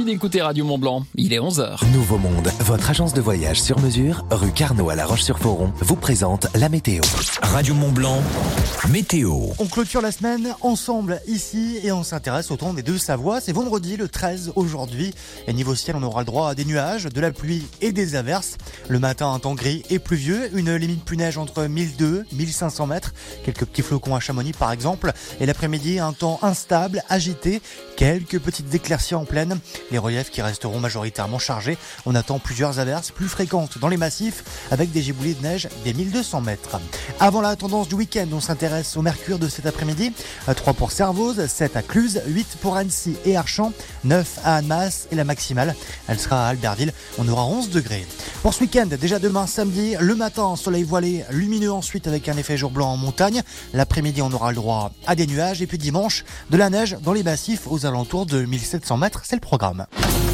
d'écouter Radio Mont-Blanc. Il est 11h. Nouveau Monde, votre agence de voyage sur mesure, rue Carnot à La Roche-sur-Foron, vous présente la météo. Radio Mont-Blanc, météo. On clôture la semaine ensemble ici et on s'intéresse au temps des Deux-Savoies. C'est vendredi le 13 aujourd'hui. Et niveau ciel, on aura le droit à des nuages, de la pluie et des averses. Le matin, un temps gris et pluvieux. Une limite pluie-neige entre 1200 et 1500 mètres. Quelques petits flocons à Chamonix par exemple. Et l'après-midi, un temps instable, agité. Quelques petites éclaircies en plaine. Les reliefs qui resteront majoritairement chargés. On attend plusieurs averses plus fréquentes dans les massifs avec des giboulées de neige des 1200 mètres. Avant la tendance du week-end, on s'intéresse au mercure de cet après-midi. 3 pour Servoz, 7 à Cluse, 8 pour Annecy et Archamps, 9 à Annemasse et la maximale, elle sera à Albertville. On aura 11 degrés. Pour ce week-end, déjà demain samedi, le matin, soleil voilé, lumineux ensuite avec un effet jour blanc en montagne. L'après-midi, on aura le droit à des nuages et puis dimanche, de la neige dans les massifs aux alentours de 1700 mètres. C'est le programme.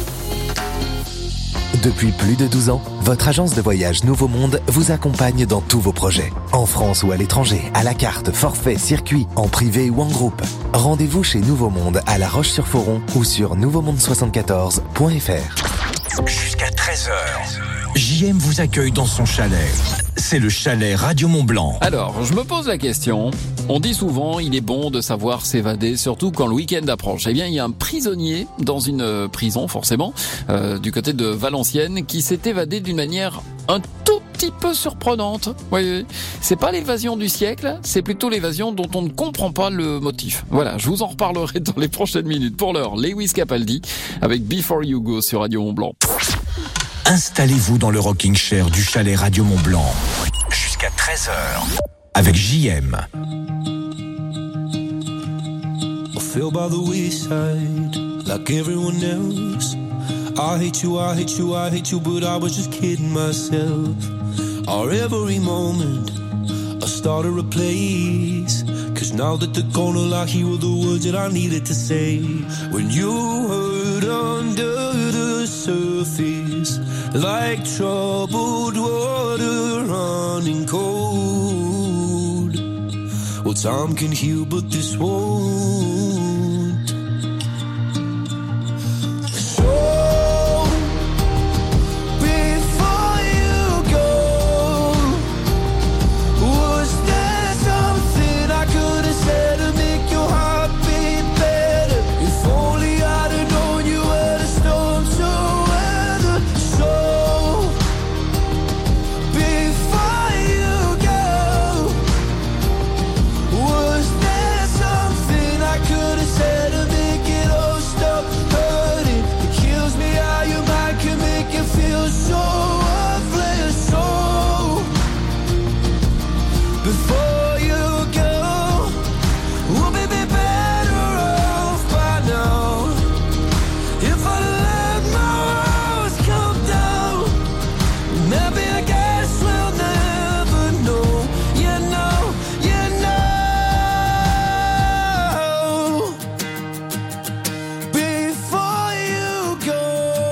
Depuis plus de 12 ans, votre agence de voyage Nouveau Monde vous accompagne dans tous vos projets. En France ou à l'étranger, à la carte, forfait, circuit, en privé ou en groupe. Rendez-vous chez Nouveau Monde à La Roche-sur-Foron ou sur nouveaumonde74.fr. Jusqu'à 13h, JM vous accueille dans son chalet. C'est le chalet Radio Mont-Blanc. Alors, je me pose la question. On dit souvent, il est bon de savoir s'évader, surtout quand le week-end approche. Eh bien, il y a un prisonnier dans une prison, forcément, du côté de Valenciennes, qui s'est évadé d'une manière un tout petit peu surprenante. Oui, c'est pas l'évasion du siècle, c'est plutôt l'évasion dont on ne comprend pas le motif. Voilà, je vous en reparlerai dans les prochaines minutes. Pour l'heure, Lewis Capaldi avec Before You Go sur Radio Mont-Blanc. Installez-vous dans le rocking chair du chalet Radio Mont-Blanc. Jusqu'à 13h. Avec JM. I feel by the wayside, like everyone else. I hate you, I hate you, I hate you, but I was just kidding myself. Our every moment, I started a place. Cause now that they're gone, all I hear were the words that I needed to say. When you hurt under the surface, like troubled water running cold. Well, time can heal, but this won't. So, before you go, was there something I could have said to make your heart beat better? If only I'd have known you were the storm to weather. So, before you go, was there something I could have said to make it all stop hurting? It kills me how your mind can make you feel so worthless. So, before you go, we'll be better off by now. If I let my walls come down, maybe I guess we'll never know. You know, you know. Before you go,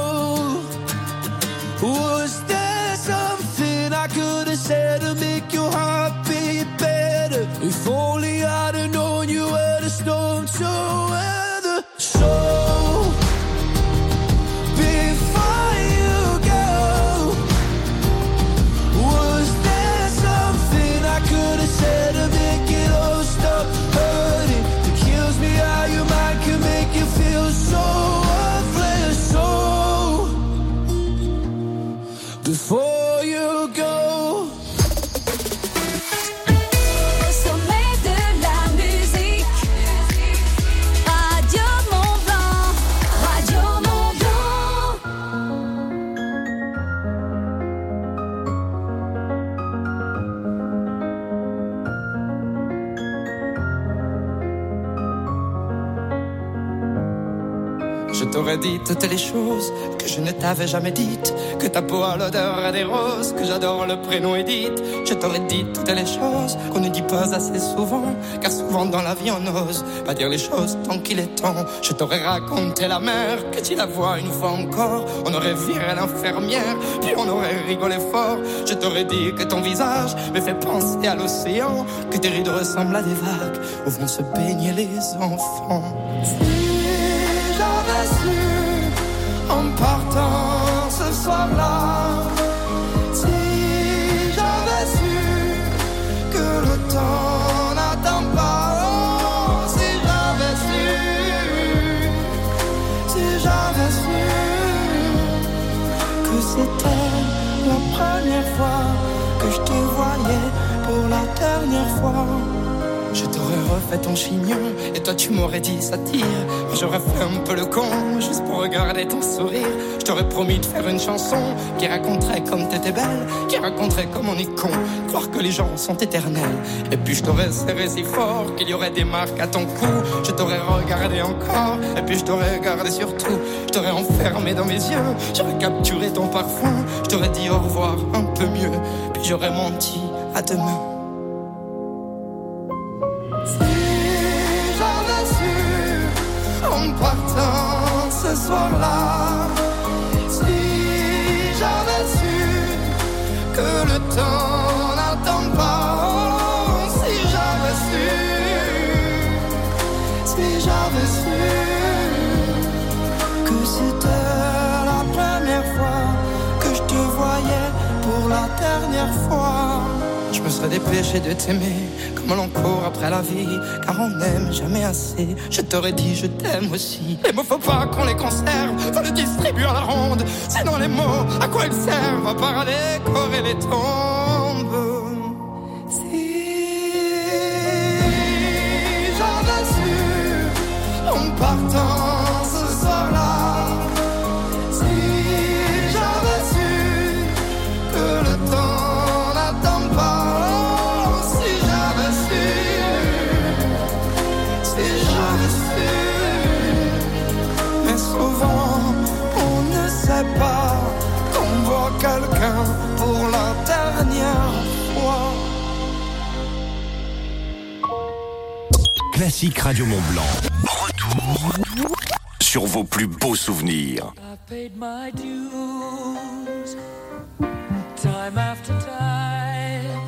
was there something I could have said to make your heart beat better? If only I'd have known you were the storm to weather. So, before you go, was there something I could have said to make it all stop hurting? It kills me how your mind can make you feel so worthless. So, before you go. Au sommet de la musique, Radio Mont-Blanc, Radio Mont-Blanc. Je t'aurais dit toutes les choses que je ne t'avais jamais dites, que ta peau a l'odeur des roses, que j'adore le prénom Edith. Je t'aurais dit toutes les choses qu'on ne dit pas assez souvent, car souvent dans la vie on n'ose pas dire les choses tant qu'il est temps. Je t'aurais raconté la mer, que tu la vois une fois encore. On aurait viré l'infirmière, puis on aurait rigolé fort. Je t'aurais dit que ton visage me fait penser à l'océan, que tes rides ressemblent à des vagues où vont se baigner les enfants. J'avais su en partant ce soir-là. Si j'avais su que le temps n'attend pas, oh, si j'avais su que c'était la première fois que je te voyais pour la dernière fois. Je t'aurais refait ton chignon et toi tu m'aurais dit ça tire. J'aurais fait un peu le con juste pour regarder ton sourire. Je t'aurais promis de faire une chanson qui raconterait comme t'étais belle, qui raconterait comme on est con, croire que les gens sont éternels. Et puis je t'aurais serré si fort qu'il y aurait des marques à ton cou. Je t'aurais regardé encore et puis je t'aurais regardé surtout. Je t'aurais enfermé dans mes yeux, j'aurais capturé ton parfum. Je t'aurais dit au revoir un peu mieux, puis j'aurais menti à demain. En partant ce soir-là, si j'avais su que le temps n'attend pas, oh, si j'avais su que c'était la première fois que je te voyais pour la dernière fois. Je me serais dépêché de t'aimer comme l'on court après la vie, car on n'aime jamais assez. Je t'aurais dit je t'aime aussi. Les mots faut pas qu'on les conserve, faut les distribuer à la ronde. Sinon les mots, à quoi ils servent à part à décorer les tombes. Si j'avais su en partant ce soir-là, si j'avais su que le temps n'attend pas, mais souvent on ne sait pas qu'on voit quelqu'un pour la dernière fois. Classique Radio Mont-Blanc. Retour sur vos plus beaux souvenirs. I paid my dues, time after time.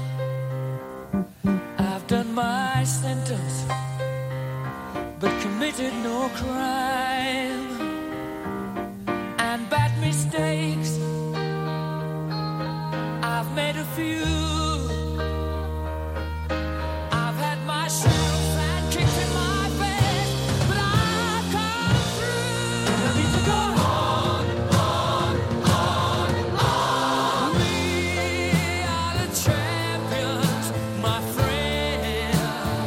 I've done my sentence, but committed no crime. And bad mistakes, I've made a few. I've had my share of bad kicks in my face, but I've come through. I need to go on. We are the champions, my friends.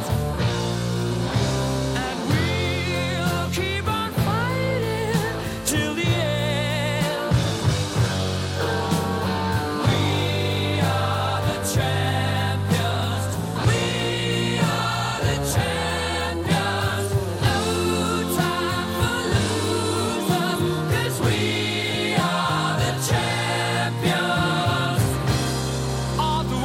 And we'll keep on fighting till the end. We are the champions. We are the champions. No time for losers, 'cause we are the champions of the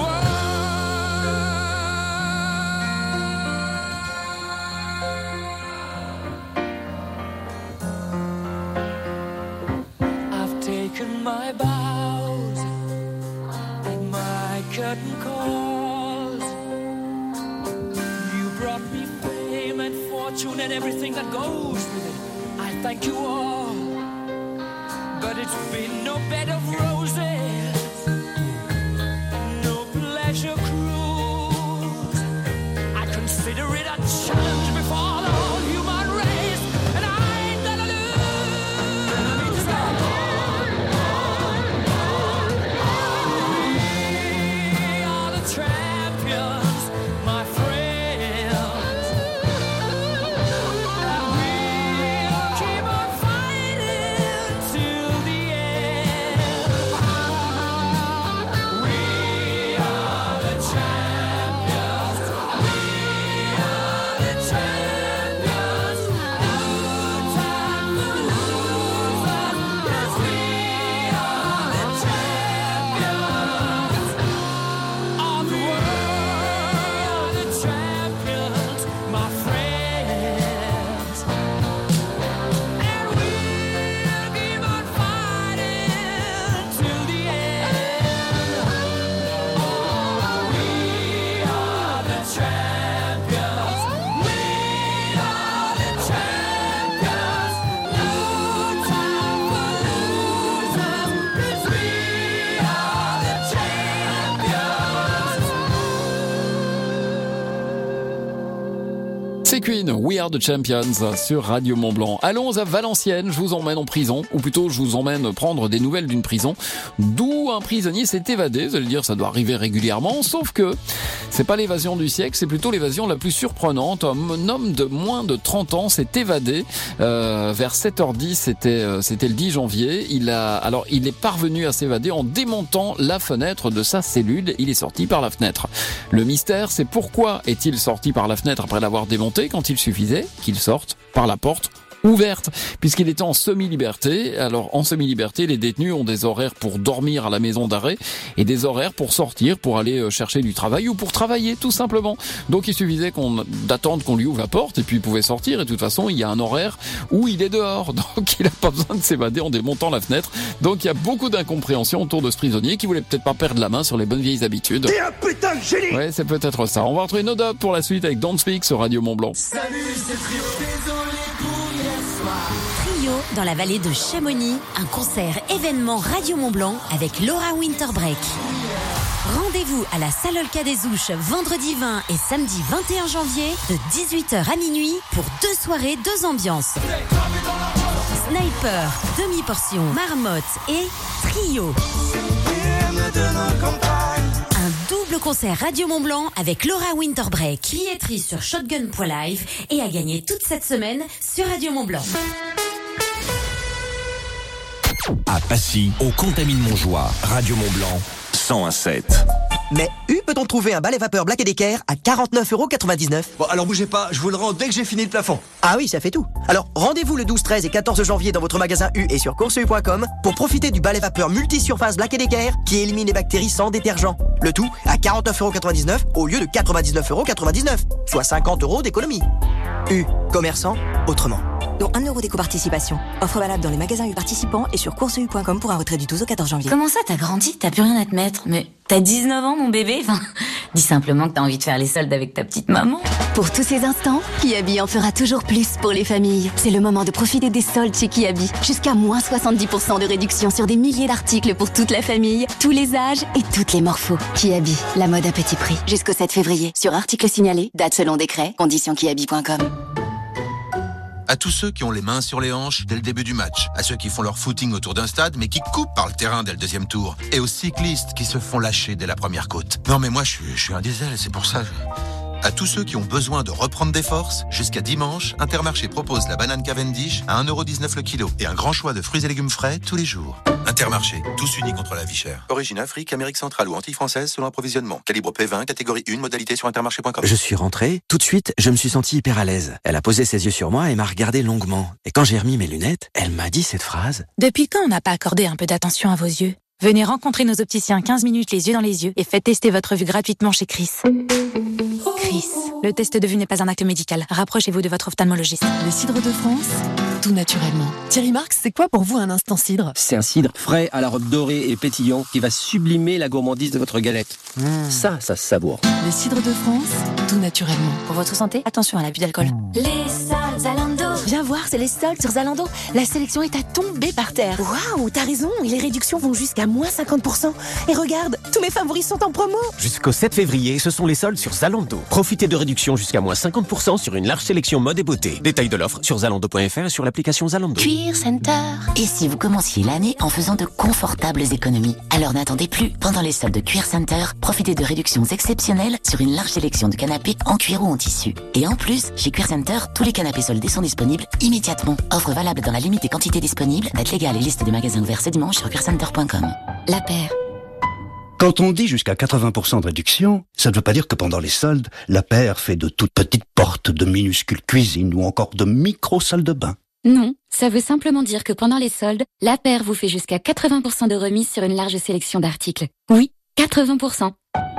world. I've taken my bows and my curtain calls. You brought me fame and fortune and everything that goes with it. I thank you all, but it's been no bed of roses, no pleasure cruise. I consider it a challenge before the whole human race, and I ain't gonna lose. We are the champions, my friends, and we'll keep on fighting till the end. C'est Queen, We Are the Champions sur Radio Mont-Blanc. Allons à Valenciennes, je vous emmène en prison, ou plutôt je vous emmène prendre des nouvelles d'une prison, d'où un prisonnier s'est évadé. Vous allez dire, ça doit arriver régulièrement, sauf que c'est pas l'évasion du siècle, c'est plutôt l'évasion la plus surprenante. Un homme de moins de 30 ans s'est évadé vers 7h10, c'était le 10 janvier. Il est parvenu à s'évader en démontant la fenêtre de sa cellule. Il est sorti par la fenêtre. Le mystère, c'est pourquoi est-il sorti par la fenêtre après l'avoir démonté quand il suffisait qu'il sorte par la porte ouverte, puisqu'il était en semi-liberté. Alors, en semi-liberté, les détenus ont des horaires pour dormir à la maison d'arrêt et des horaires pour sortir, pour aller chercher du travail ou pour travailler, tout simplement. Donc, il suffisait d'attendre qu'on lui ouvre la porte et puis il pouvait sortir. Et de toute façon, il y a un horaire où il est dehors. Donc, il n'a pas besoin de s'évader en démontant la fenêtre. Donc, il y a beaucoup d'incompréhension autour de ce prisonnier qui voulait peut-être pas perdre la main sur les bonnes vieilles habitudes. T'es un putain de génie! Ouais, c'est peut-être ça. On va retrouver No Doubt pour la suite avec Don't Speak sur Radio Mont-Blanc. Salut, c'est Trio. Désolé pour hier soir. Trio dans la vallée de Chamonix, un concert événement Radio Mont-Blanc avec Laura Winterbreak. Rendez-vous à la Salle Olka des Ouches vendredi 20 et samedi 21 janvier de 18h à minuit pour 2 soirées, 2 ambiances. Sniper, demi-portion, marmotte et Trio. Un double concert Radio Mont-Blanc avec Laura Winterbreak. Billetterie sur shotgun.live et à gagner toute cette semaine sur Radio Mont-Blanc. À Passy, au Contamine-Montjoie, Radio Mont-Blanc, 101.7. Mais peut-on trouver un balai vapeur Black & Decker à 49,99 €? Bon, alors bougez pas, je vous le rends dès que j'ai fini le plafond. Ah oui, ça fait tout. Alors, rendez-vous le 12, 13 et 14 janvier dans votre magasin U et sur courseu.com pour profiter du balai vapeur multi-surface Black & Decker qui élimine les bactéries sans détergent. Le tout à 49,99 € au lieu de 99,99 €, soit 50 € d'économie. U, commerçant, autrement. Dont 1 € d'éco-participation. Offre valable dans les magasins U participants et sur courseu.com pour un retrait du 12 au 14 janvier. Comment ça, t'as grandi? T'as plus rien à te mettre? Mais t'as 19 ans, mon bébé? Enfin, dis simplement que t'as envie de faire les soldes avec ta petite maman. Pour tous ces instants, Kiabi en fera toujours plus pour les familles. C'est le moment de profiter des soldes chez Kiabi. Jusqu'à moins 70% de réduction sur des milliers d'articles pour toute la famille, tous les âges et toutes les morphos. Kiabi, la mode à petit prix. Jusqu'au 7 février. Sur articles signalés, date selon décret, conditions kiabi.com. À tous ceux qui ont les mains sur les hanches dès le début du match, à ceux qui font leur footing autour d'un stade mais qui coupent par le terrain dès le deuxième tour, et aux cyclistes qui se font lâcher dès la première côte. Non mais moi je suis un diesel, c'est pour ça. À tous ceux qui ont besoin de reprendre des forces, jusqu'à dimanche, Intermarché propose la banane Cavendish à 1,19 € le kilo et un grand choix de fruits et légumes frais tous les jours. Intermarché, tous unis contre la vie chère. Origine Afrique, Amérique centrale ou anti-française selon approvisionnement. Calibre P20, catégorie 1, modalité sur intermarché.com. Je suis rentré, tout de suite, je me suis senti hyper à l'aise. Elle a posé ses yeux sur moi et m'a regardé longuement. Et quand j'ai remis mes lunettes, elle m'a dit cette phrase. Depuis quand on n'a pas accordé un peu d'attention à vos yeux? Venez rencontrer nos opticiens 15 minutes les yeux dans les yeux et faites tester votre vue gratuitement chez Chris. Chris, le test de vue n'est pas un acte médical. Rapprochez-vous de votre ophtalmologiste. Le cidre de France, tout naturellement. Thierry Marx, c'est quoi pour vous un instant cidre? C'est un cidre frais à la robe dorée et pétillant qui va sublimer la gourmandise de votre galette. Ça se savoure. Le cidre de France, tout naturellement. Pour votre santé, attention à l'abus d'alcool. Les soldes Zalando. Viens voir, c'est les soldes sur Zalando. La sélection est à tomber par terre. Waouh, t'as raison, et les réductions vont jusqu'à moins 50%. Et regarde, tous mes favoris sont en promo. Jusqu'au 7 février, ce sont les soldes sur Zalando. Profitez de réductions jusqu'à moins 50% sur une large sélection mode et beauté. Détails de l'offre sur zalando.fr et sur l'application Zalando. Cuir Center. Et si vous commenciez l'année en faisant de confortables économies? Alors n'attendez plus. Pendant les soldes de Cuir Center, profitez de réductions exceptionnelles sur une large sélection de canapés en cuir ou en tissu. Et en plus, chez Cuir Center, tous les canapés soldés sont disponibles immédiatement. Offre valable dans la limitée quantité disponible. Date légale et liste des magasins ouverts ce dimanche sur cuircenter.com. La paire. Quand on dit jusqu'à 80% de réduction, ça ne veut pas dire que pendant les soldes, la paire fait de toutes petites portes, de minuscules cuisines ou encore de micro-salles de bain. Non, ça veut simplement dire que pendant les soldes, la paire vous fait jusqu'à 80% de remise sur une large sélection d'articles. Oui, 80%.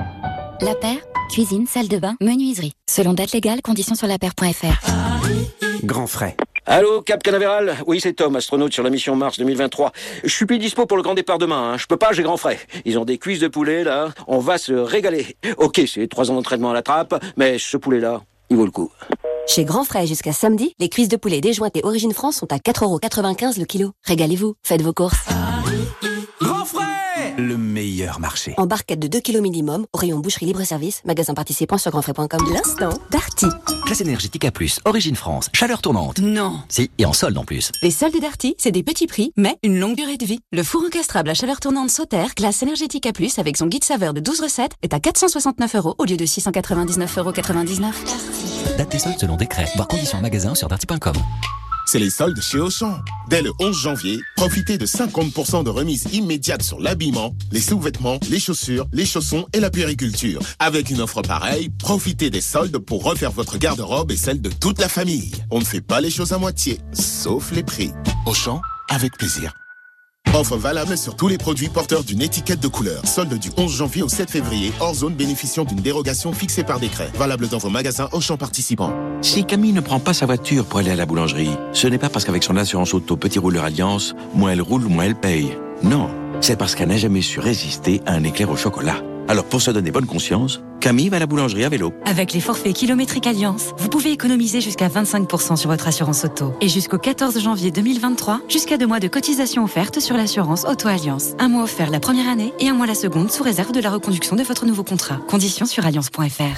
La paire, cuisine, salle de bain, menuiserie. Selon date légale, conditions sur lapaire.fr. Grand frais. Allô, Cap Canaveral? Oui, c'est Tom, astronaute sur la mission Mars 2023. Je suis plus dispo pour le grand départ demain, hein. Je peux pas, j'ai grand frais. Ils ont des cuisses de poulet, là. On va se régaler. Ok, c'est 3 ans d'entraînement à la trappe, mais ce poulet-là, il vaut le coup. Chez Grand Frais jusqu'à samedi, les cuisses de poulet déjointées Origine France sont à 4,95 € le kilo. Régalez-vous, faites vos courses. Grand frais! le meilleur marché. En barquette de 2 kg minimum, au rayon boucherie libre-service, magasin participant sur grandfrais.com. L'instant Darty. Classe énergétique A+, origine France, chaleur tournante. Non. Si, et en solde en plus. Les soldes Darty, c'est des petits prix, mais une longue durée de vie. Le four encastrable à chaleur tournante Sauter, classe énergétique A+, avec son guide saveur de 12 recettes, est à 469 € au lieu de 699,99 €. Date et soldes selon décret. Voir conditions en magasin sur darty.com. C'est les soldes chez Auchan. Dès le 11 janvier, profitez de 50% de remise immédiate sur l'habillement, les sous-vêtements, les chaussures, les chaussons et la puériculture. Avec une offre pareille, profitez des soldes pour refaire votre garde-robe et celle de toute la famille. On ne fait pas les choses à moitié, sauf les prix. Auchan, avec plaisir. Offre valable sur tous les produits porteurs d'une étiquette de couleur. Solde du 11 janvier au 7 février, hors zone bénéficiant d'une dérogation fixée par décret. Valable dans vos magasins Auchan participants. Si Camille ne prend pas sa voiture pour aller à la boulangerie, ce n'est pas parce qu'avec son assurance auto Petit Rouleur Alliance, moins elle roule, moins elle paye. Non, c'est parce qu'elle n'a jamais su résister à un éclair au chocolat. Alors pour se donner bonne conscience, Camille va à la boulangerie à vélo. Avec les forfaits kilométriques Alliance, vous pouvez économiser jusqu'à 25% sur votre assurance auto. Et jusqu'au 14 janvier 2023, jusqu'à 2 mois de cotisation offerte sur l'assurance Auto Alliance. 1 mois offert la première année et 1 mois la seconde sous réserve de la reconduction de votre nouveau contrat. Conditions sur alliance.fr.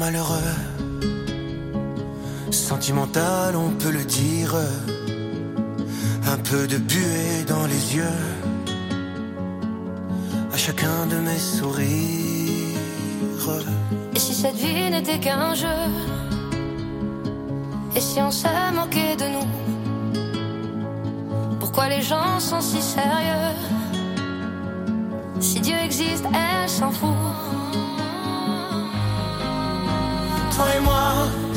malheureux. Sentimental, on peut le dire. Un peu de buée dans les yeux. À chacun de mes sourires. Et si cette vie n'était qu'un jeu? Et si on se moquait de nous? Pourquoi les gens sont si sérieux? Si Dieu existe, elle s'en fout. Toi et moi,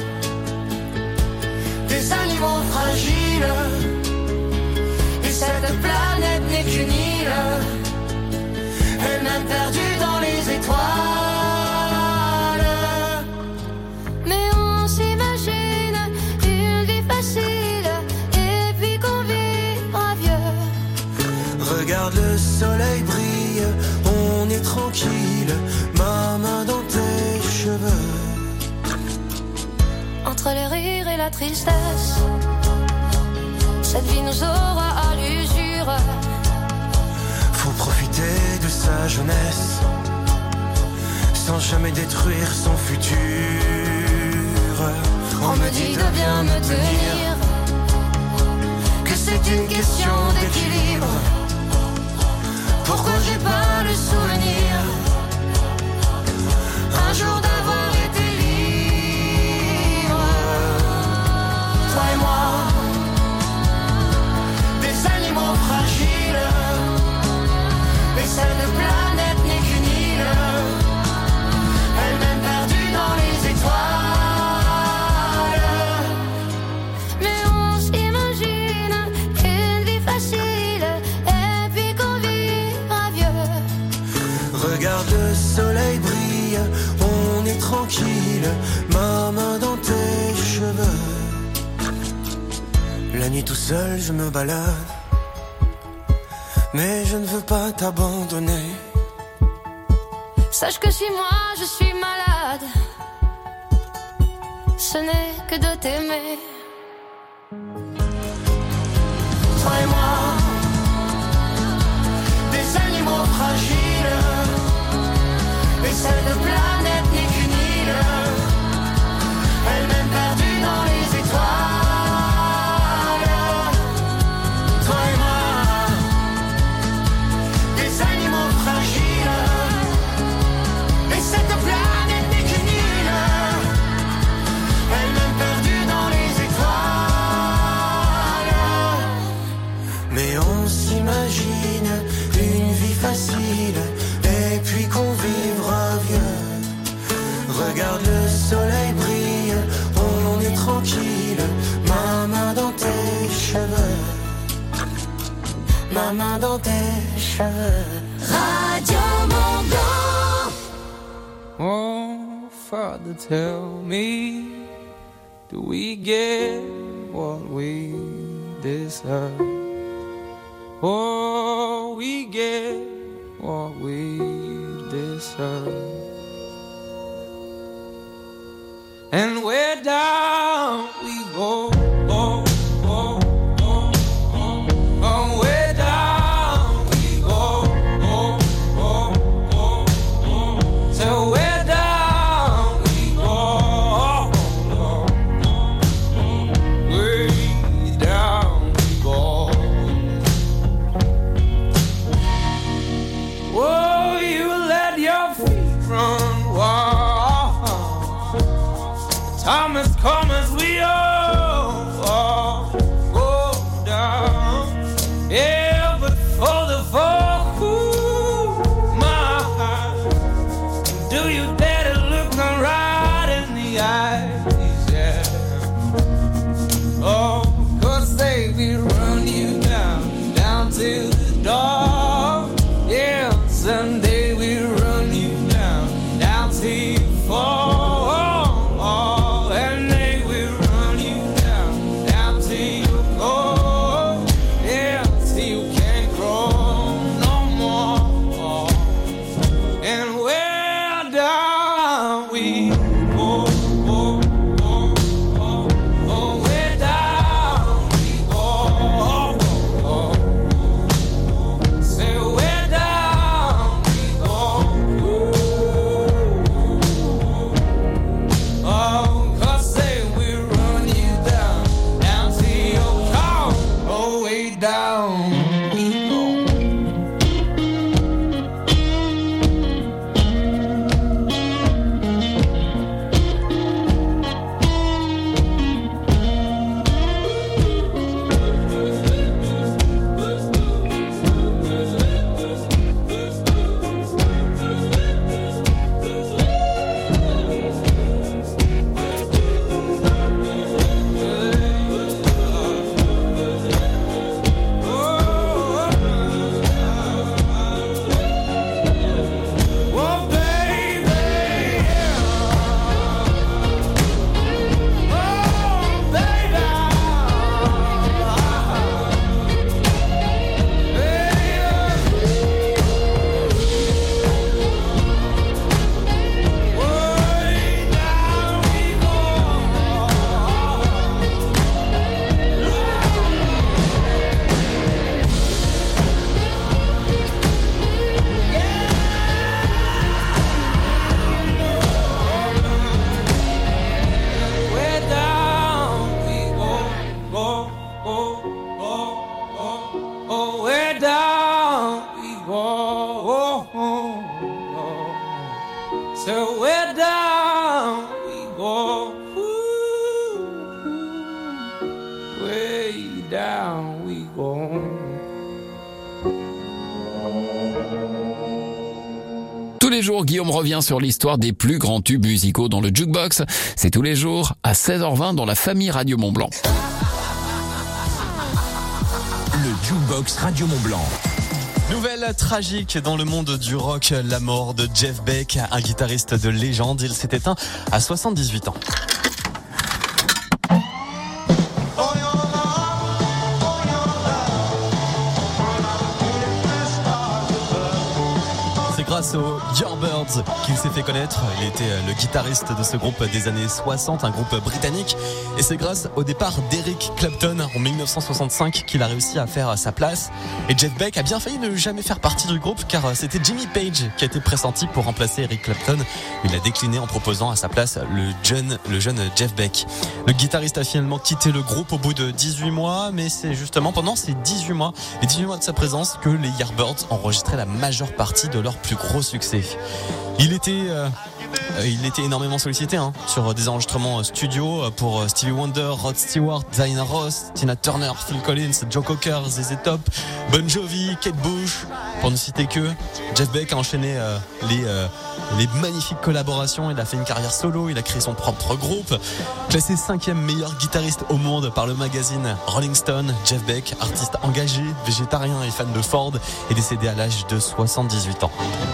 des animaux fragiles. Et cette planète n'est qu'une île, elle-même perdue dans les étoiles. Mais on s'imagine une vie facile, et puis qu'on vivra vieux. Regarde le soleil brille, on est tranquille. Ma main dans tes cheveux. Entre les rires et la tristesse, cette vie nous aura à l'usure. Faut profiter de sa jeunesse, sans jamais détruire son futur. On me dit de bien me tenir, que c'est une question d'équilibre. Pourquoi j'ai pas le souvenir un jour d'avoir été libre? Toi et moi, des animaux fragiles. Et cette planète n'est qu'une île, elle-même perdue dans les étoiles. mais on s'imagine une vie facile, et puis qu'on vivra vieux. Regarde le soleil brille, on est tranquille. Ma main dans tes cheveux. La nuit tout seul je me balade, mais je ne veux pas t'abandonner. Sache que si moi je suis malade, ce n'est que de t'aimer. Toi et moi, des animaux fragiles. Et cette planète n'est qu'une île, elle-même perdue dans les étoiles. Toi et moi, des animaux fragiles. Et cette planète n'est qu'une île, elle-même perdue dans les étoiles. Mais on s'imagine une vie facile, et puis qu'on vivra vieux. Regarde le soleil brille, on est tranquille. Ma main dans tes cheveux, ma main dans tes cheveux. Radio Mont Blanc. Oh, Father, tell me, do we get what we deserve? Oh, we get what we deserve. And where down we go, oh, oh, oh, oh, oh, where down we go, oh, oh, oh, oh, so where down we go, oh, oh, way down we go. Oh, you let your feet run wild. Time is coming. down we go. Tous les jours, Guillaume revient sur l'histoire des plus grands tubes musicaux dans le Jukebox. C'est tous les jours à 16h20 dans la famille Radio Mont-Blanc. Le Jukebox Radio Mont-Blanc. Nouvelle tragique dans le monde du rock, la mort de Jeff Beck, un guitariste de légende. Il s'est éteint à 78 ans. Grâce aux Yardbirds qu'il s'est fait connaître. Il était le guitariste de ce groupe des années 60, un groupe britannique. Et c'est grâce au départ d'Eric Clapton en 1965 qu'il a réussi à faire sa place. Et Jeff Beck a bien failli ne jamais faire partie du groupe car c'était Jimmy Page qui a été pressenti pour remplacer Eric Clapton. Il a décliné en proposant à sa place le jeune Jeff Beck. Le guitariste a finalement quitté le groupe au bout de 18 mois, mais c'est justement pendant ces 18 mois, les 18 mois de sa présence que les Yardbirds enregistraient la majeure partie de leur plus gros succès. Il était énormément sollicité sur des enregistrements studio pour Stevie Wonder, Rod Stewart, Diana Ross, Tina Turner, Phil Collins, Joe Cocker, ZZ Top, Bon Jovi, Kate Bush, pour ne citer que. Jeff Beck a enchaîné les magnifiques collaborations. Il a fait une carrière solo, il a créé son propre groupe. Classé 5e meilleur guitariste au monde par le magazine Rolling Stone, Jeff Beck, artiste engagé, végétarien et fan de Ford, est décédé à l'âge de 78 ans.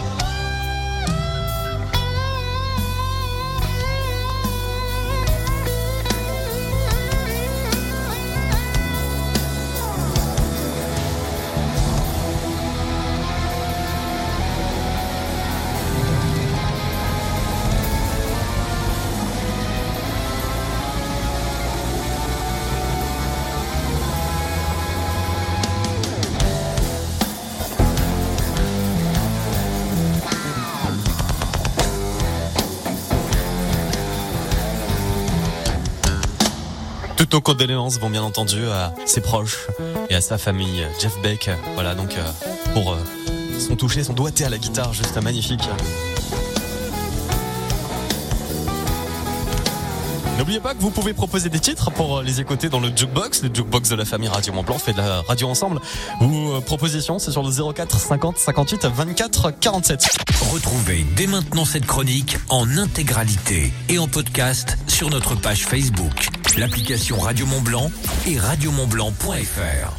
Toutes nos condoléances vont bien entendu à ses proches et à sa famille. Jeff Beck, voilà donc pour son toucher, son doigté à la guitare, juste magnifique. N'oubliez pas que vous pouvez proposer des titres pour les écouter dans le Jukebox de la famille Radio Mont-Blanc, fait de la radio ensemble. Vos propositions, c'est sur le 04 50 58 24 47. Retrouvez dès maintenant cette chronique en intégralité et en podcast sur notre page Facebook, l'application Radio Mont-Blanc et radiomontblanc.fr.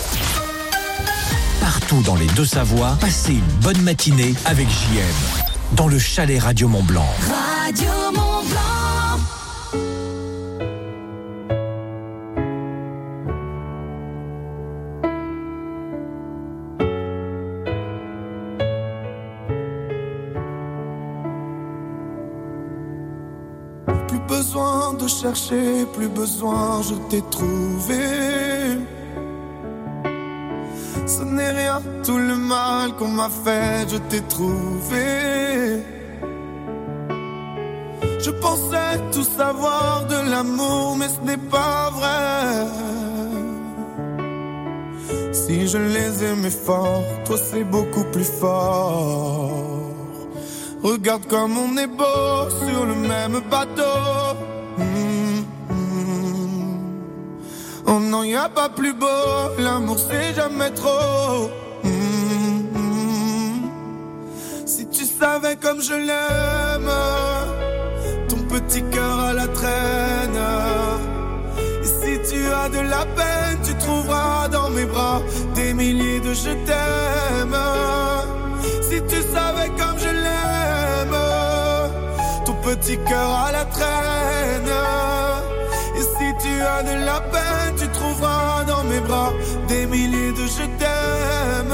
Partout dans les Deux-Savoies, passez une bonne matinée avec JM dans le chalet Radio Mont-Blanc. Radio Mont-Blanc. Chercher, plus besoin, je t'ai trouvé. Ce n'est rien, tout le mal qu'on m'a fait, je t'ai trouvé. Je pensais tout savoir de l'amour, mais ce n'est pas vrai. Si je les aimais fort, toi c'est beaucoup plus fort. Regarde comme on est beau sur le même bateau. Oh non, y a pas plus beau, l'amour c'est jamais trop. Si tu savais comme je l'aime, ton petit cœur à la traîne. Et si tu as de la peine, tu trouveras dans mes bras des milliers de je t'aime. Si tu savais comme je l'aime, ton petit cœur à la traîne. Et si tu as de la peine, tu trouveras dans mes bras des milliers de je t'aime.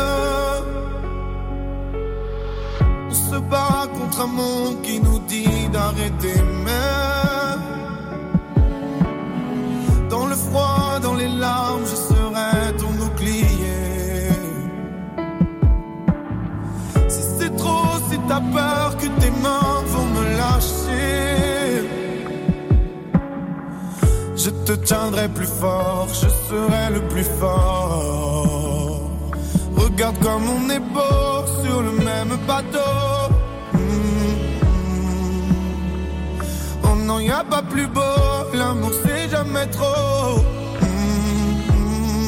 On se bat contre un monde qui nous dit d'arrêter même. Dans le froid, dans les larmes, je serai ton bouclier. Si c'est trop, si t'as peur que tes mains vont me lâcher, je te tiendrai plus fort, je serai le plus fort. Regarde comme on est beau sur le même bateau. Oh non, y a pas plus beau, l'amour c'est jamais trop.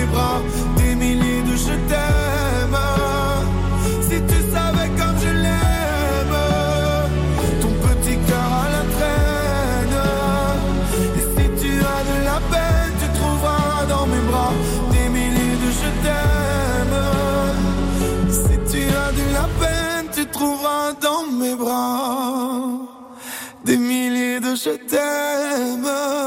bras, des milliers de je t'aime. Si tu savais comme je l'aime, ton petit cœur à la traîne. Et si tu as de la peine, tu trouveras dans mes bras des milliers de je t'aime. Si tu as de la peine, tu trouveras dans mes bras des milliers de je t'aime.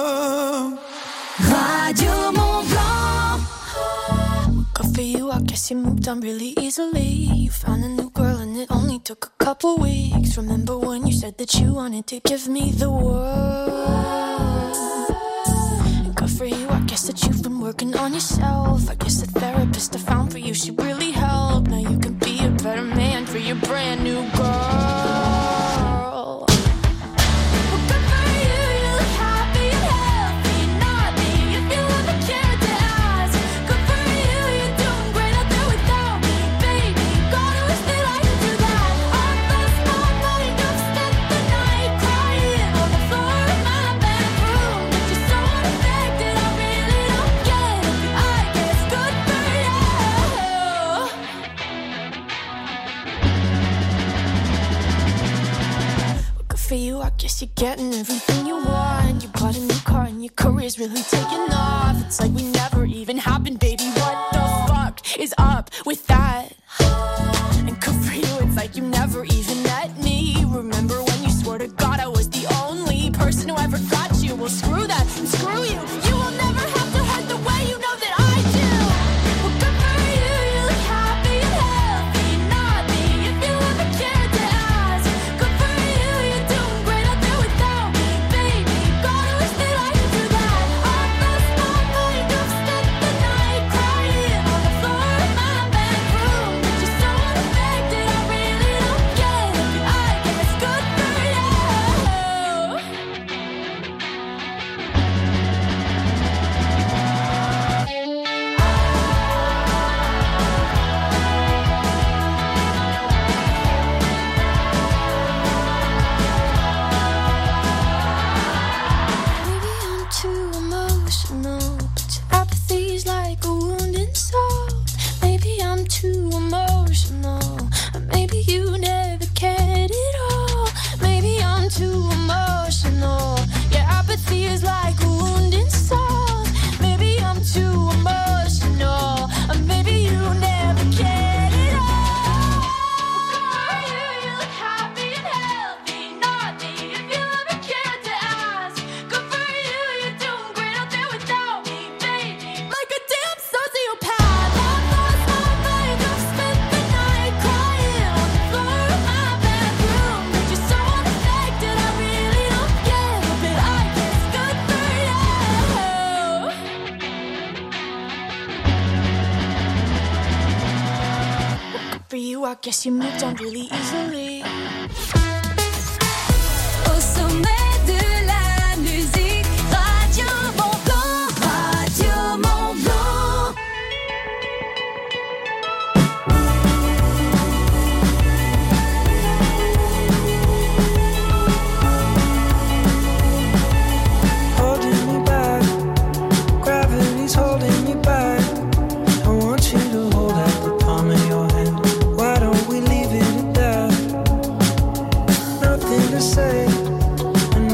Radio Mont Blanc. Good for you, I guess you moved on really easily. You found a new girl and it only took a couple weeks. Remember when you said that you wanted to give me the world? Good for you, I guess that you've been working on yourself. I guess the therapist I found for you, she really helped. Now you can be a better man for your brand new girl. For you, I guess you're getting everything you want. You bought a new car and your career's really taking off. It's like we never even happened, baby. What the fuck is up with that? And good for you, it's like you never even met me. Remember when you swore to God I was the only person who ever got you? Well, screw that and screw you. You will never have to hurt the way you know that I do. Well, good for you, you look happy and healthy. Not me, if you ever cared to ask. Good for you, you're doing great out there without me, baby. God, I wish that I could do that. I lost my mind, I've spent the night crying on the floor of my bedroom. But you're so unaffected, I really don't get it. I guess good for you. Maybe I'm too emotional, but your apathy's like a wounded soul. Maybe I'm too emotional, or maybe you never cared at all. Maybe I'm too emotional, your apathy is like a wounded soul. Maybe I'm too emotional, or maybe you never cared at all. You look happy and healthy, not me, if you ever cared to ask. Good for you, you're doing great out there without me, baby. Like a damn sociopath, I've lost my mind, I've spent the night crying on the floor of my bedroom. But you're so unaffected, I really don't get it, but I guess good for you. Good for you, I guess you moved on really easily. Au sommet de la musique, Radio Mont Blanc, Radio Mont Blanc. Holding me back, gravity's holding me back. I want you to hold out the palm of your hand. Why don't we leave it at that? Nothing to say, and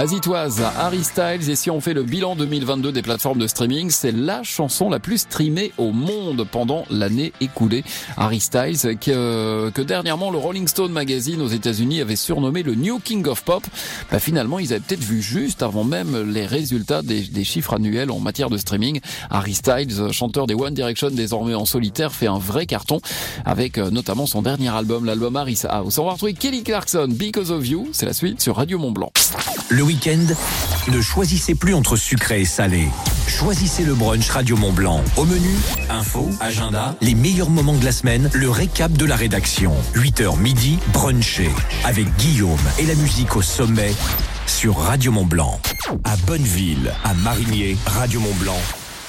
As It Was, Harry Styles. Et si on fait le bilan 2022 des plateformes de streaming, c'est la chanson la plus streamée au monde pendant l'année écoulée. Harry Styles, que dernièrement le Rolling Stone Magazine aux États-Unis avait surnommé le New King of Pop. Finalement, ils avaient peut-être vu juste avant même les résultats des chiffres annuels en matière de streaming. Harry Styles, chanteur des One Direction désormais en solitaire, fait un vrai carton avec notamment son dernier album, l'album Harry's House. On va retrouver Kelly Clarkson, Because of You. C'est la suite sur Radio Mont-Blanc. Le week-end, ne choisissez plus entre sucré et salé. Choisissez le brunch Radio Mont-Blanc. Au menu, info, agenda, les meilleurs moments de la semaine, le récap de la rédaction. 8h midi, brunché. Avec Guillaume et la musique au sommet sur Radio Mont-Blanc. À Bonneville, à Marigné, Radio Mont-Blanc.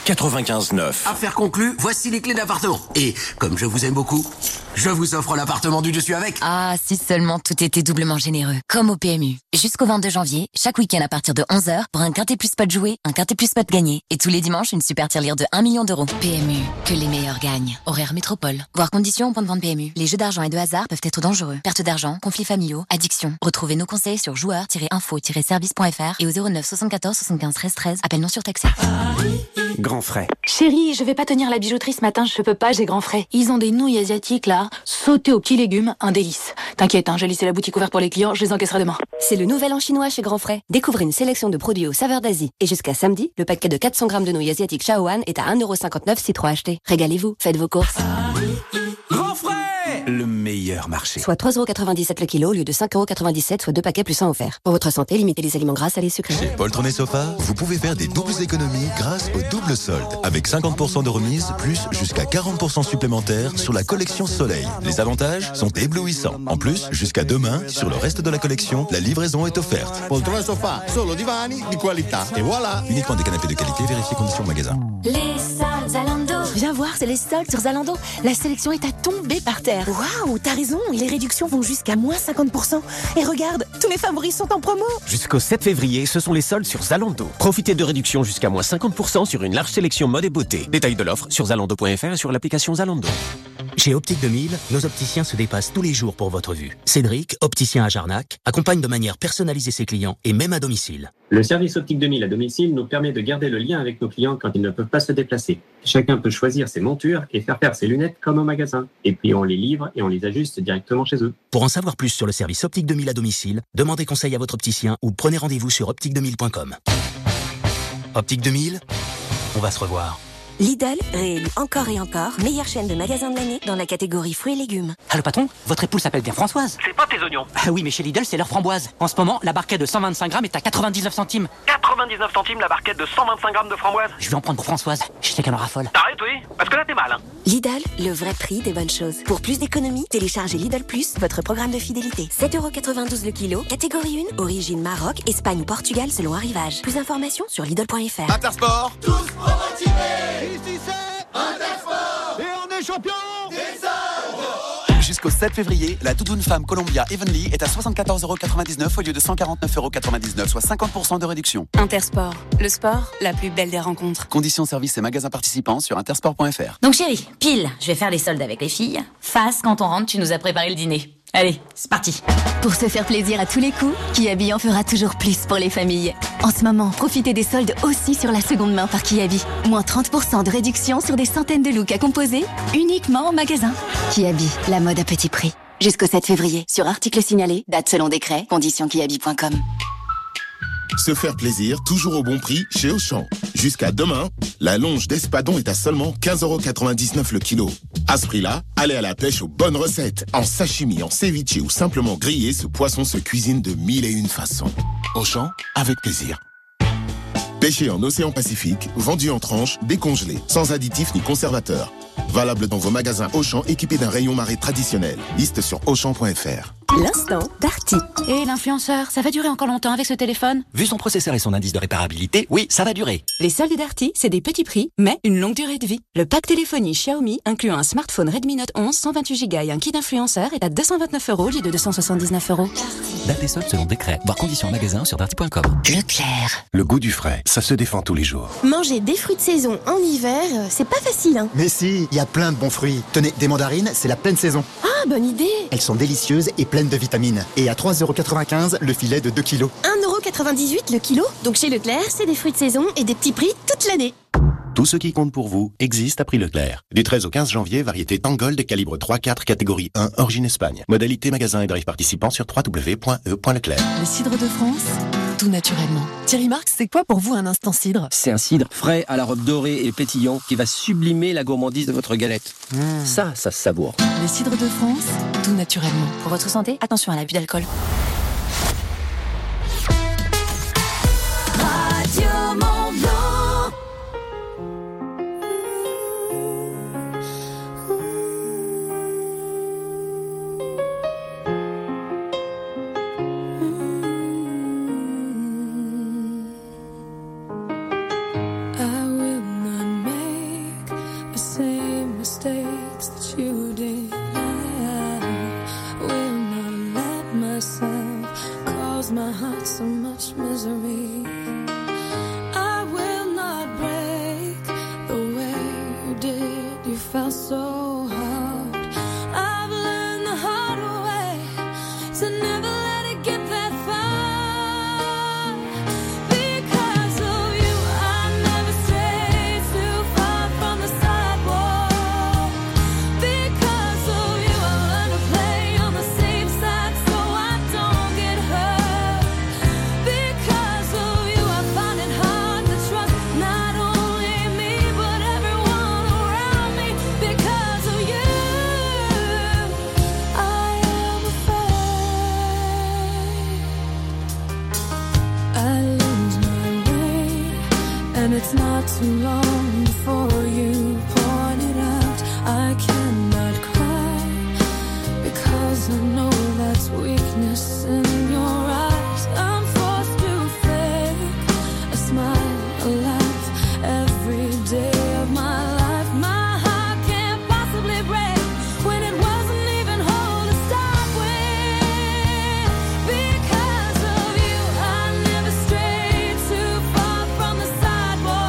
95.9. Affaire conclue, voici les clés d'appartement. Et comme je vous aime beaucoup, je vous offre l'appartement du dessus avec. Ah, si seulement tout était doublement généreux. Comme au PMU. Jusqu'au 22 janvier, chaque week-end à partir de 11h, pour un quintet plus spot joué, un quintet plus spot gagné. Et tous les dimanches, une super tirelire de 1 million d'euros. PMU, que les meilleurs gagnent. Horaire métropole. Voir conditions au point de vente PMU. Les jeux d'argent et de hasard peuvent être dangereux. Perte d'argent, conflits familiaux, addiction. Retrouvez nos conseils sur joueurs-info-service.fr et au 09 74 75 13 13. Appel non surtaxé. Grand frais. Chérie, je vais pas tenir la bijouterie ce matin, je peux pas, j'ai grand frais. Ils ont des nouilles asiatiques là, sautées aux petits légumes, un délice. T'inquiète, j'ai laissé la boutique ouverte pour les clients, je les encaisserai demain. C'est le nouvel an chinois chez Grand Frais. Découvrez une sélection de produits aux saveurs d'Asie. Et jusqu'à samedi, le paquet de 400 grammes de nouilles asiatiques Shaoan est à 1,59€ si 3 achetés. Régalez-vous, faites vos courses. Grand frais, le meilleur marché. Soit 3,97€ le kilo au lieu de 5,97€, soit 2 paquets plus 1 offert. Pour votre santé, limitez les aliments gras, salés, sucrés. Chez Poltron et Sofa, vous pouvez faire des doubles économies grâce au double solde. Avec 50% de remise, plus jusqu'à 40% supplémentaires sur la collection Soleil. Les avantages sont éblouissants. En plus, jusqu'à demain, sur le reste de la collection, la livraison est offerte. Poltron et Sofa, solo divani di qualità. Et voilà. Uniquement des canapés de qualité, vérifiez conditions au magasin. Les soldes Zalando. Viens voir, c'est les soldes sur Zalando. La sélection est à tomber par terre. Waouh, t'as raison, les réductions vont jusqu'à moins 50%. Et regarde, tous mes favoris sont en promo. Jusqu'au 7 février, ce sont les soldes sur Zalando. Profitez de réductions jusqu'à moins 50% sur une large sélection mode et beauté. Détails de l'offre sur zalando.fr et sur l'application Zalando. Chez Optique 2000, nos opticiens se dépassent tous les jours pour votre vue. Cédric, opticien à Jarnac, accompagne de manière personnalisée ses clients et même à domicile. Le service Optique 2000 à domicile nous permet de garder le lien avec nos clients quand ils ne peuvent pas se déplacer. Chacun peut choisir ses montures et faire ses lunettes comme au magasin. Et puis on les livre et on les ajuste directement chez eux. Pour en savoir plus sur le service Optique 2000 à domicile, demandez conseil à votre opticien ou prenez rendez-vous sur optique2000.com. Optique 2000, on va se revoir. Lidl, réélu encore et encore, meilleure chaîne de magasins de l'année dans la catégorie fruits et légumes. Ah le patron, votre épouse s'appelle bien Françoise. C'est pas tes oignons. Ah oui, mais chez Lidl, c'est leur framboise. En ce moment, la barquette de 125 grammes est à 99 centimes. 99 centimes la barquette de 125 grammes de framboise. Je vais en prendre pour Françoise. Je sais qu'elle en raffole. T'arrêtes, oui. Parce que là, t'es mal, hein. Lidl, le vrai prix des bonnes choses. Pour plus d'économies, téléchargez Lidl Plus, votre programme de fidélité. 7,92€ le kilo, catégorie 1, origine Maroc, Espagne ou Portugal selon arrivage. Plus d'informations sur Lidl.fr. Intersport, tous pour motiver. Ici c'est Intersport. Et on est champion des soldes. Jusqu'au 7 février, la doudoune femme Columbia Evenly est à 74,99€ au lieu de 149,99€, soit 50% de réduction. Intersport, le sport, la plus belle des rencontres. Conditions, services et magasins participants sur intersport.fr. Donc chérie, pile, je vais faire les soldes avec les filles. Face, quand on rentre, tu nous as préparé le dîner. Allez, c'est parti. Pour se faire plaisir à tous les coups, Kiabi en fera toujours plus pour les familles. En ce moment, profitez des soldes aussi sur la seconde main par Kiabi. Moins 30% de réduction sur des centaines de looks à composer, uniquement en magasin. Kiabi, la mode à petit prix. Jusqu'au 7 février, sur article signalé, date selon décret, conditions kiabi.com. Se faire plaisir, toujours au bon prix, chez Auchan. Jusqu'à demain, la longe d'espadon est à seulement 15,99€ le kilo. À ce prix-là, allez à la pêche aux bonnes recettes. En sashimi, en ceviche ou simplement grillé, ce poisson se cuisine de 1001 façons. Auchan, avec plaisir. Pêché en océan Pacifique, vendu en tranches, décongelé, sans additifs ni conservateurs. Valable dans vos magasins Auchan équipés d'un rayon marée traditionnel. Liste sur Auchan.fr. L'instant Darty. Et l'influenceur, ça va durer encore longtemps avec ce téléphone? Vu son processeur et son indice de réparabilité, oui, ça va durer. Les soldes Darty, c'est des petits prix, mais une longue durée de vie. Le pack téléphonie Xiaomi, incluant un smartphone Redmi Note 11, 128Go et un kit influenceur, est à 229€ au lieu de 279€. Date et soldes selon décret. Voir conditions en magasin sur darty.com. Leclerc. Le goût du frais, ça se défend tous les jours. Manger des fruits de saison en hiver, c'est pas facile, hein. Mais si, il y a plein de bons fruits. Tenez, des mandarines, c'est la pleine saison. Ah, bonne idée. Elles sont délicieuses et pleines de vitamines. Et à 3,95€ le filet de 2 kg. 1,95€ 14,98 le kilo. Donc chez Leclerc, c'est des fruits de saison et des petits prix toute l'année. Tout ce qui compte pour vous existe à prix Leclerc. Du 13 au 15 janvier, variété Tangold calibre 3-4 catégorie 1, origine Espagne. Modalité magasin et drive participant sur www.e.leclerc. Les cidres de France, tout naturellement. Thierry Marx, c'est quoi pour vous un instant cidre? C'est un cidre frais à la robe dorée et pétillant qui va sublimer la gourmandise de votre galette. Ça se savoure. Les cidres de France, tout naturellement. Pour votre santé, attention à l'abus d'alcool. Radio Mont-Blanc. You did. I will not let myself cause my heart so much misery. I will not break the way you did. You felt so hard. I've learned the hard way to never let it get that far. Because of you, I never strayed too far from the sidewalk. It's not too long before you point it out. I cannot cry because I know that's weakness in your eyes. I'm forced to fake a smile, a laugh every day of my life. My heart can't possibly break when it wasn't even whole to start with. Because of you, I never strayed too far from the side.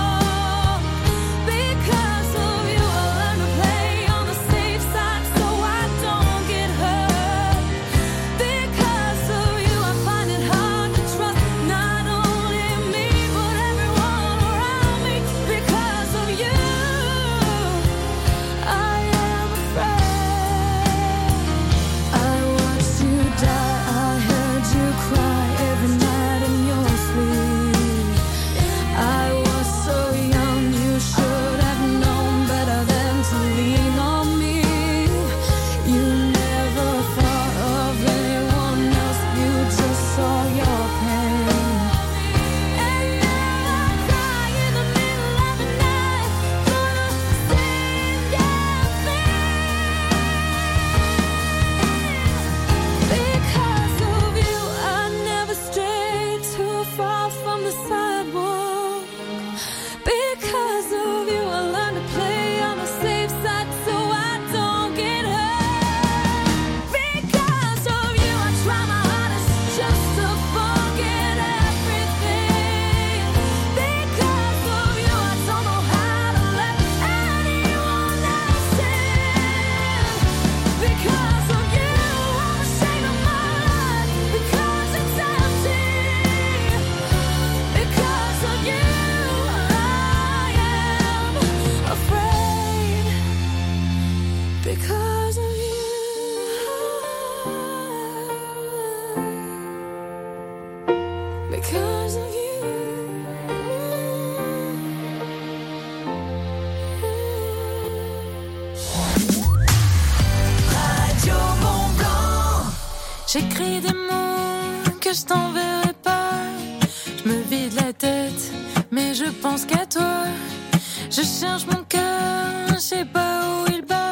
J'écris des mots que je t'enverrai pas. Je me vide la tête, mais je pense qu'à toi. Je cherche mon cœur, je sais pas où il bat.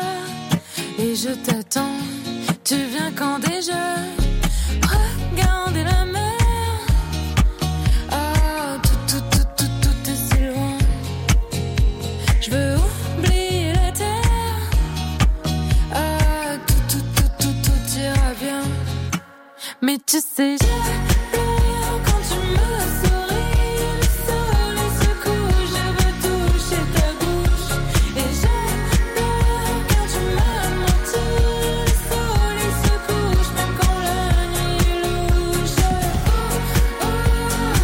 Et je t'attends, tu viens quand déjà? Regardez la mer. Ah, tout est si loin. Je veux oublier la terre. Ah, tout ira bien. Mais tu sais, j'adore quand tu me souris. Le soleil se couche, je veux toucher ta bouche. Et j'adore quand tu me mentis. Le soleil se couche, même quand la nuit est louche. Oh, oh,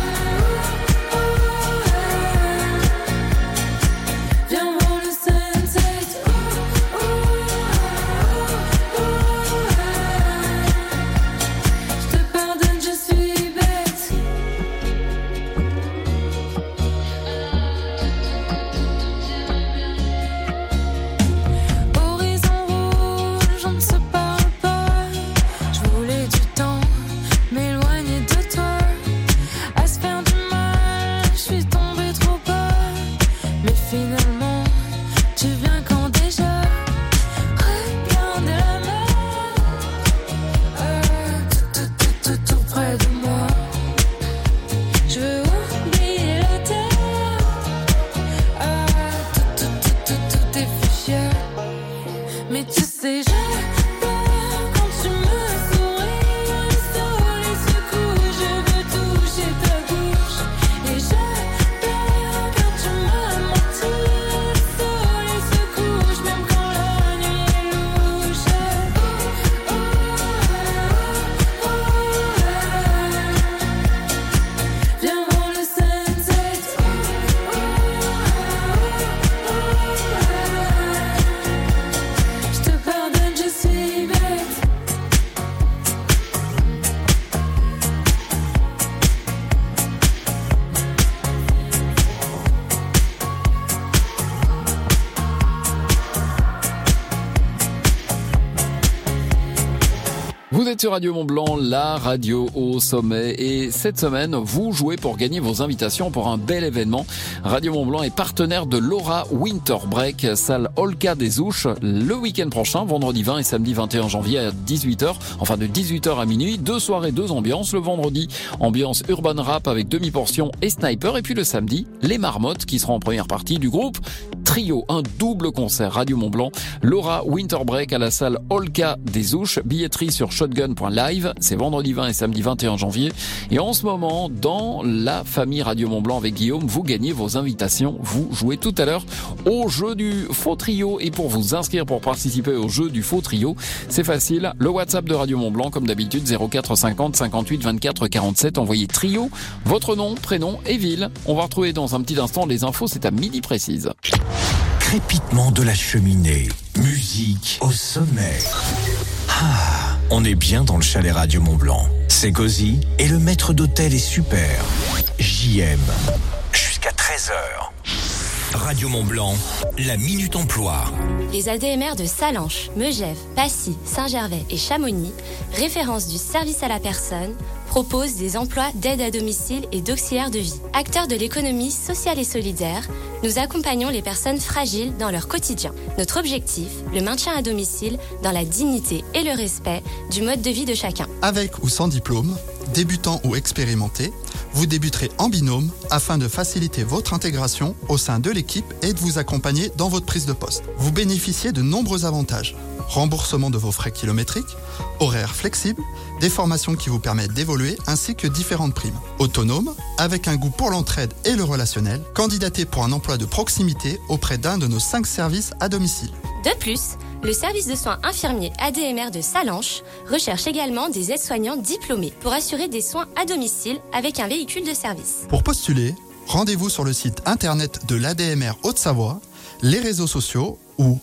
Vous êtes sur Radio Mont-Blanc, la radio au sommet. Et cette semaine, vous jouez pour gagner vos invitations pour un bel événement. Radio Mont-Blanc est partenaire de Laura Winter Break, salle Olka des Ouches, le week-end prochain, vendredi 20 et samedi 21 janvier à 18h. Enfin, de 18h à minuit. 2 soirées, 2 ambiances. Le vendredi, ambiance urban rap avec demi-portion et sniper. Et puis le samedi, les Marmottes qui seront en première partie du groupe Trio. Un double concert Radio Mont-Blanc. Laura Winter Break à la salle Olka des Ouches. Billetterie sur shotgun.live, c'est vendredi 20 et samedi 21 janvier. Et en ce moment, dans la famille Radio Mont-Blanc avec Guillaume, vous gagnez vos invitations. Vous jouez tout à l'heure au jeu du faux trio. Et pour vous inscrire pour participer au jeu du faux trio, c'est facile. Le WhatsApp de Radio Mont-Blanc, comme d'habitude, 04 50 58 24 47. Envoyez trio, votre nom, prénom et ville. On va retrouver dans un petit instant les infos, c'est à midi précise. Crépitement de la cheminée, musique au sommet. On est bien dans le chalet Radio Mont-Blanc. C'est cosy et le maître d'hôtel est super. JM. Jusqu'à 13h. Radio Mont-Blanc, la Minute Emploi. Les ADMR de Salanches, Megève, Passy, Saint-Gervais et Chamonix, référence du service à la personne, proposent des emplois d'aide à domicile et d'auxiliaire de vie. Acteurs de l'économie sociale et solidaire, nous accompagnons les personnes fragiles dans leur quotidien. Notre objectif, le maintien à domicile dans la dignité et le respect du mode de vie de chacun. Avec ou sans diplôme, débutant ou expérimenté, vous débuterez en binôme afin de faciliter votre intégration au sein de l'équipe et de vous accompagner dans votre prise de poste. Vous bénéficiez de nombreux avantages. Remboursement de vos frais kilométriques, horaires flexibles, des formations qui vous permettent d'évoluer ainsi que différentes primes. Autonome, avec un goût pour l'entraide et le relationnel, candidatez pour un emploi de proximité auprès d'un de nos 5 services à domicile. De plus, le service de soins infirmiers ADMR de Salanches recherche également des aides-soignants diplômés pour assurer des soins à domicile avec un véhicule de service. Pour postuler, rendez-vous sur le site internet de l'ADMR Haute-Savoie, les réseaux sociaux ou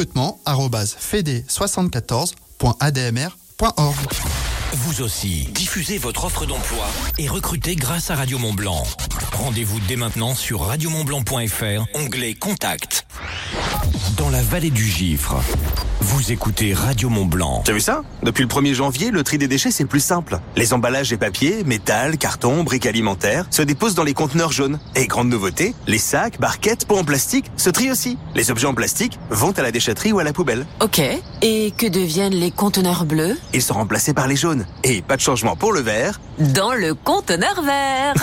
recrutement@fed74.admr.org. Vous aussi, diffusez votre offre d'emploi et recrutez grâce à Radio Mont-Blanc. Rendez-vous dès maintenant sur radiomontblanc.fr, onglet Contact. Dans la vallée du Gifre, vous écoutez Radio Mont-Blanc. T'as vu ça ? Depuis le 1er janvier, le tri des déchets, c'est plus simple. Les emballages et papiers, métal, carton, briques alimentaires se déposent dans les conteneurs jaunes. Et grande nouveauté, les sacs, barquettes, pots en plastique se trient aussi. Les objets en plastique vont à la déchetterie ou à la poubelle. Ok. Et que deviennent les conteneurs bleus ? Ils sont remplacés par les jaunes. Et pas de changement pour le vert. Dans le conteneur vert.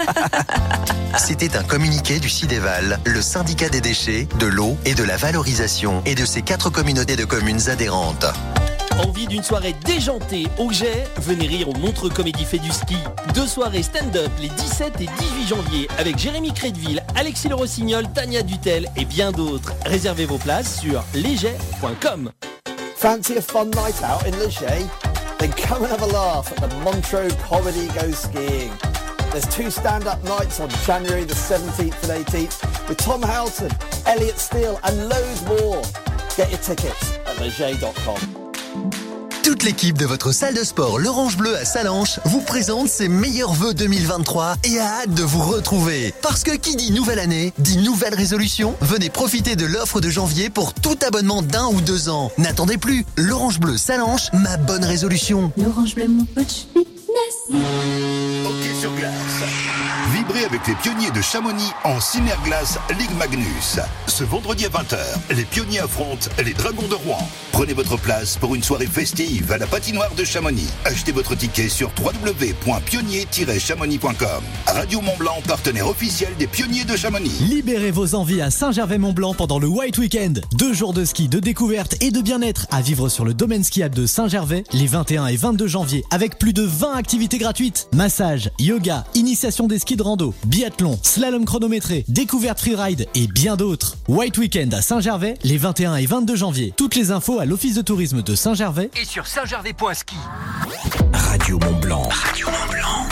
C'était un communiqué du CIDEVAL, le syndicat des déchets, de l'eau et de la valorisation, et de ses 4 communautés de communes adhérentes. Envie d'une soirée déjantée au Jet ? Venez rire au Montreux Comédie Fait du Ski. 2 soirées stand-up les 17 et 18 janvier avec Jérémy Crédville, Alexis Le Rossignol, Tania Dutel et bien d'autres. Réservez vos places sur leget.com. Fancy a fun night out in Leger? Then come and have a laugh at the Montreux Comedy Go Skiing. There's 2 stand-up nights on January the 17th and 18th with Tom Houghton, Elliot Steele and loads more. Get your tickets at leger.com. Toute l'équipe de votre salle de sport l'Orange Bleu à Salanches vous présente ses meilleurs vœux 2023 et a hâte de vous retrouver. Parce que qui dit nouvelle année, dit nouvelle résolution. Venez profiter de l'offre de janvier pour tout abonnement d'1 ou 2 ans. N'attendez plus, l'Orange Bleu Salanches, ma bonne résolution. L'Orange Bleu, mon coach fitness. Hockey sur glace. Vibrez avec les pionniers de Chamonix en Cyberglace Ligue Magnus. Ce vendredi à 20h, les pionniers affrontent les Dragons de Rouen. Prenez votre place pour une soirée festive à la patinoire de Chamonix. Achetez votre ticket sur www.pionnier-chamonix.com. Radio Mont-Blanc, partenaire officiel des pionniers de Chamonix. Libérez vos envies à Saint-Gervais-Mont-Blanc pendant le White Weekend. 2 jours de ski, de découverte et de bien-être à vivre sur le domaine skiable de Saint-Gervais les 21 et 22 janvier avec plus de 20 activités gratuites. Massage, yoga, initiation des skis de rando, biathlon, slalom chronométré, découverte freeride et bien d'autres. White Weekend à Saint-Gervais les 21 et 22 janvier. Toutes les infos à l'Office de tourisme de Saint-Gervais et sur saintgervais.ski. Radio Mont-Blanc. Radio Mont-Blanc.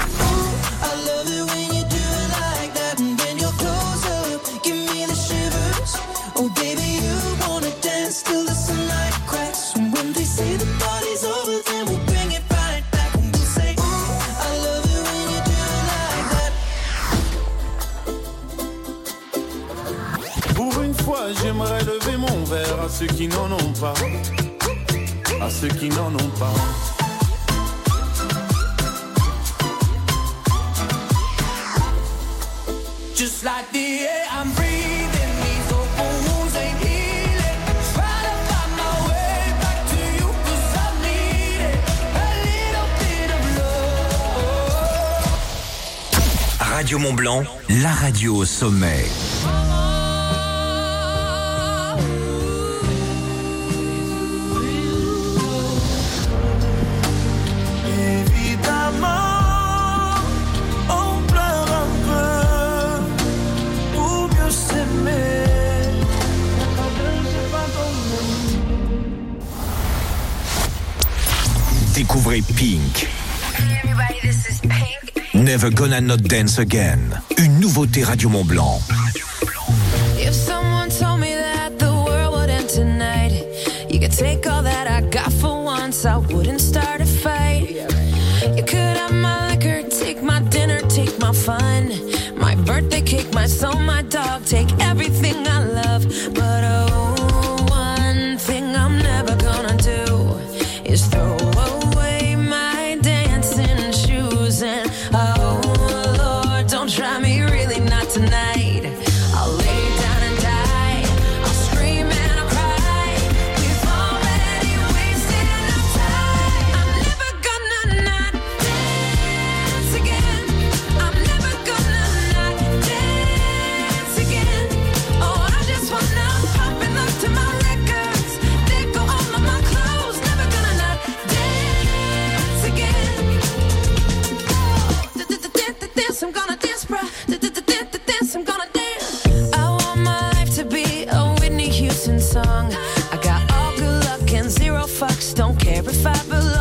Pour une fois, j'aimerais lever mon verre à ceux qui n'en ont pas, à ceux qui n'en ont pas. Just like the air I'm breathing, these open wounds ain't healing. Try to find my way back to you, 'cause I need it. A little bit of love. Radio Mont-Blanc, la radio au sommet. Découvrez Pink. Hey everybody, this is Pink. Never Gonna Not Dance Again. Une nouveauté Radio Mont-Blanc. If someone told me that the world would end tonight, you could take all that I got for once, I wouldn't start a fight. You could have my liquor, take my dinner, take my fun, my birthday cake, my soul, my dog, take everything I love. But oh, one thing I'm never gonna do is throw away my dancing shoes. And oh Lord, don't try me, really not tonight. I'll lay down and die, I'll scream and I'll cry. We've already wasted enough time. I'm never gonna not dance again. I'm never gonna not dance again. Oh, I just wanna pop and look to my records. They go all of my clothes. Never gonna not dance again. Dance, I'm gonna dance, bruh. Dance, I'm gonna dance. I want my life to be a Whitney Houston song. I got all good luck and zero fucks. Don't care if I belong.